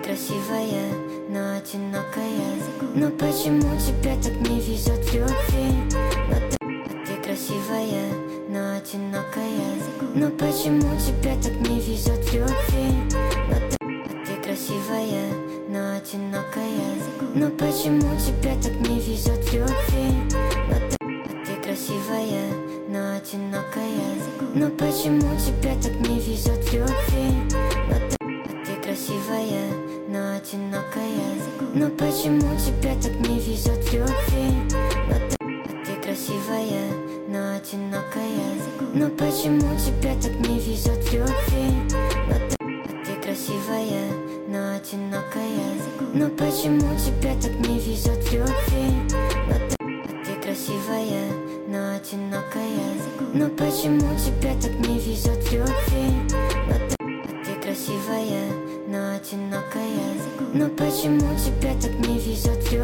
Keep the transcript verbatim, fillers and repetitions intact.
красивая, но одинокая. Но почему тебе так не везет в любви? Но ты, ты красивая, но одинокая. Но почему тебе так не везет в любви? Но ты, ты красивая, но одинокая. Но почему тебе так не везет в любви? Но ты, ты красивая, но одинокая. Но почему тебе так не везет в любви? Но ты, ты красивая, но одинокая. Но почему тебе так не везет в любви? Но ты, ты красивая, но одинокая. Но почему тебе так не везет в любви? Но ты, ты красивая, но одинокая. Но почему тебе так не везет в любви? Но ты, ты красивая, но одинокая. Но почему тебе так не везет в любви? Но ты, ты красивая, но одинокая. Но почему тебе так не везет в любви?